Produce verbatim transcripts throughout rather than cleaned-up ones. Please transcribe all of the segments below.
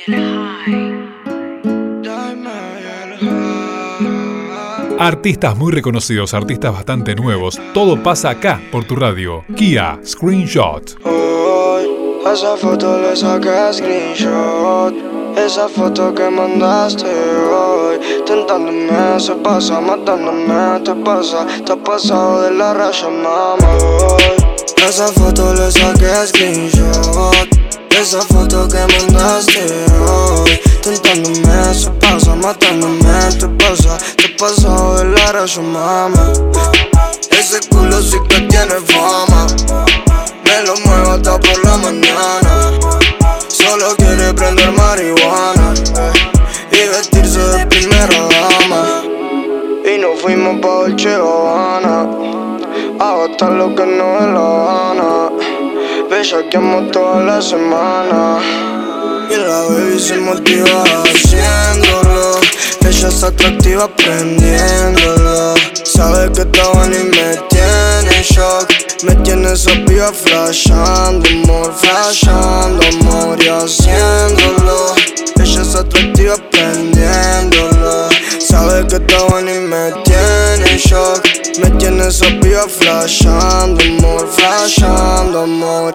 Artistas muy reconocidos, artistas bastante nuevos. Todo pasa acá por tu radio. Kia Screenshot. Hoy a esa foto le saqué screenshot. Esa foto que mandaste hoy, tentándome, se pasa, matándome, te pasa, te has pasado de la raya, mamá. Hoy a esa foto le saqué screenshot. Esa foto que mandaste hoy, tentándome, se pasa, matándome, te pasa, te has pasado de la raya, mamá. Ese culo sí que tiene fama, me lo muevo hasta por la mañana. Solo quiere prender marihuana, eh, y vestirse de primera dama. Y nos fuimos pa' Dolce Gabbana a gastar lo que no es la gana. Bellaqueamos toda la semana y la baby se motiva haciéndolo. Ella es atractiva aprendiéndolo. Sabe que está buena y me tiene en shock. Me tiene esa piba flashando amor, flashando amor y haciéndolo. Ella es atractiva aprendiéndolo. Sabe que está buena y me tiene en shock. Me tiene esa piba flashando amor, flashando amor.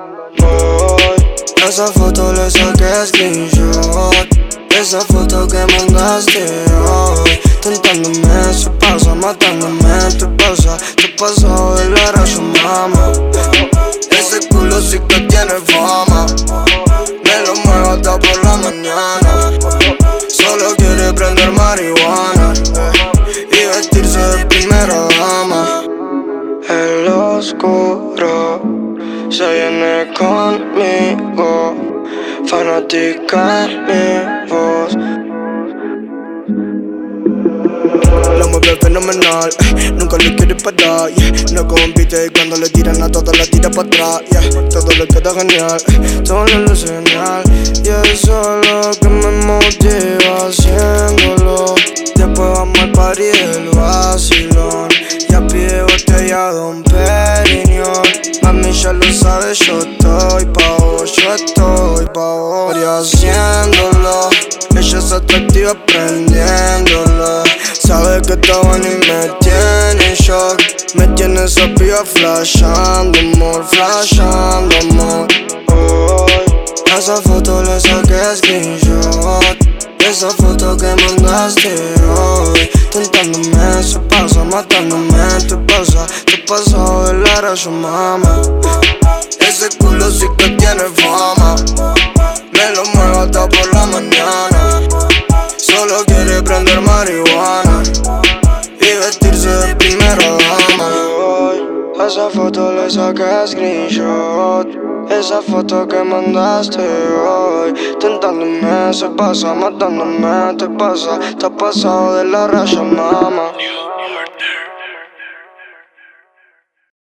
Hoy a esa foto le saqué screenshot. Esa foto que mandaste hoy, tentándome, se pasa, matándome, te pasa, te pasa de la raya, mamá. Ese culo sí que tiene fama, me lo muevo hasta por la mañana. Solo quiere prender marihuana, eh, y vestirse de primera dama. En lo oscuro se viene conmigo, fanática de mi voz. La mueve fenomenal, eh, nunca le quiere parar, yeah. No compite y cuando le tiran a todas la tira para atrás, yeah. Todo le queda genial, eh, todo le luce genial. Y eso es lo que me motiva haciéndolo. Después vamos al party del vacilón. Ya pide botella Don Periñón. Mami ya lo sabe, yo estoy pa' vos, yo estoy pa' vos. Y haciéndolo, ella es atractiva aprendiéndolo. Sabe que está buena y me tiene en shock. Me tiene esa piba flashando amor, flashando amor. Hoy a esa foto le saqué screenshot. Esa foto que mandaste hoy, tentándome, se pasa, matándome, te pasa, te pasa de la raya, mamá. Ese culo sí que tiene fama, me lo muevo hasta por la mañana. Solo quiere prender marihuana y vestirse de primera dama. Hoy a esa foto le saqué screenshot. Esa foto que mandaste hoy, tentándome, se pasa, matándome, te pasa, te has pasado de la raya, mamá.